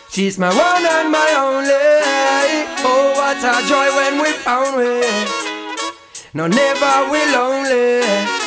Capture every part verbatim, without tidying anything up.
She's my one and my only. Oh, what a joy when we found we. No, never we lonely.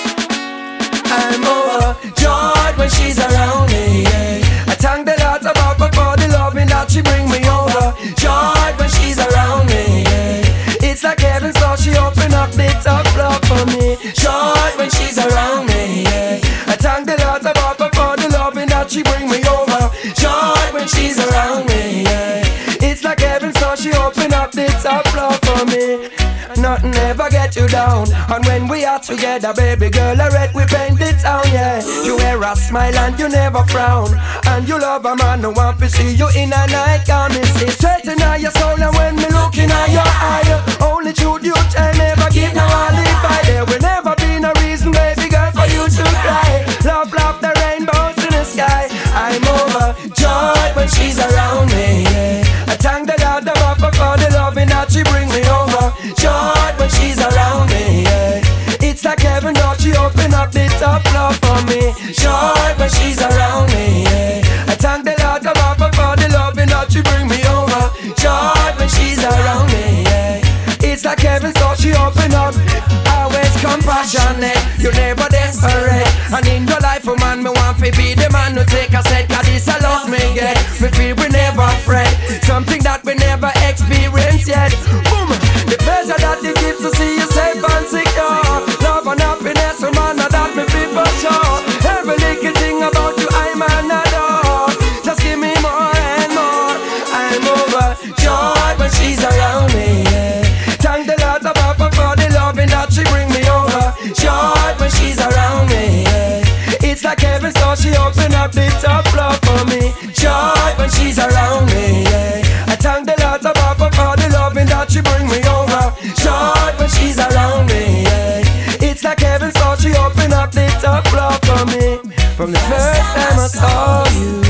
I'm overjoyed when she's around me. I thank the Lord above her for the loving that she bring me over. Joy when she's around me. It's like heaven, so she open up the top floor for me. Joy when she's around me. I thank the Lord above her for the loving that she bring me over. Joy when she's around me. It's like heaven, so she open up the top floor for me. Nothing ever get you down. And when we are together, baby girl, I read we paint the town, yeah. You wear a smile and you never frown. And you love a man, no one to see you in a nightgown. Me see straight in your soul, and when me look in your eye, only truth you tell, never give no alibi. There will never be no reason, baby girl, for you to cry. Love, love, the rainbows in the sky. I'm overjoyed when she's around me, yeah. I thank the Lord above her for the loving that she bring me over. Joy when she's around me, yeah. It's like heaven, Lord, she open up the top floor for me. Joy when she's around me, yeah. I thank the Lord above her for the loving that she bring me over. Joy when she's around me, yeah. It's like heaven, so she open up. Always compassionate, you never desperate. And in your life, oh man, me want to be the man who take a set. Cause this I love me, yeah. We feel we never fret. Something that we never experienced yet. Boom. The pleasure that it gives to see you safe and secure. Love and happiness, oh man, now that me feel for sure. Every little thing about you, I'm an adore. Just give me more and more. I'm overjoyed when she's around me, yeah. Thank the Lord above her for the loving that she bring me over. Joy when she's around me, yeah. It's like heaven, so she open up the top floor for me. Joy when she's around me, yeah. I thank the Lord above her for the loving that she bring me over. Joy when she's around me, yeah. It's like heaven, so she open up the top floor for me. From the first time I saw you,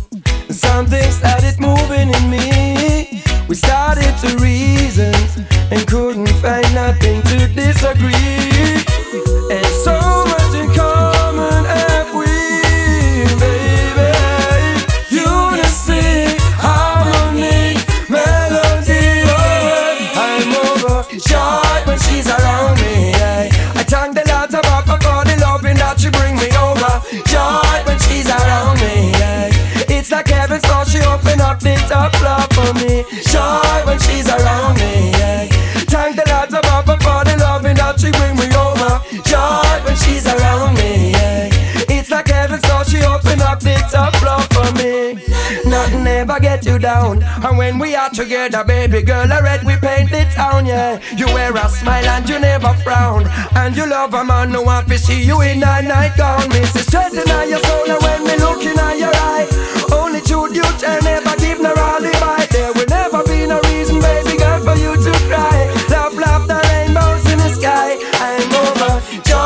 something started moving in me. We started to reason and couldn't find nothing to disagree. And so much in common have we, baby. Unity, harmony, melody, oh. I'm overjoyed when she's around me, yeah. I thank the Lord above her for the loving that she bring me over. Joy when she's around me, yeah. It's like heaven, so she open up the top floor for me. Joy when she's around me, yeah. Thank the Lord above her for the loving that she bring me over. Joy when she's around me, yeah. It's like heaven, so she open up the top floor for me. Nothing ever get you down. And when we are together, baby girl, I read we paint the town, yeah. You wear a smile and you never frown. And you love a man, no one to see you in a nightgown. Me see straight in your soul, and when me look in your eye, only truth you tell, never give no alibi. There will never be no reason, baby girl, for you to cry. Love, love, the rainbows in the sky. I'm overjoyed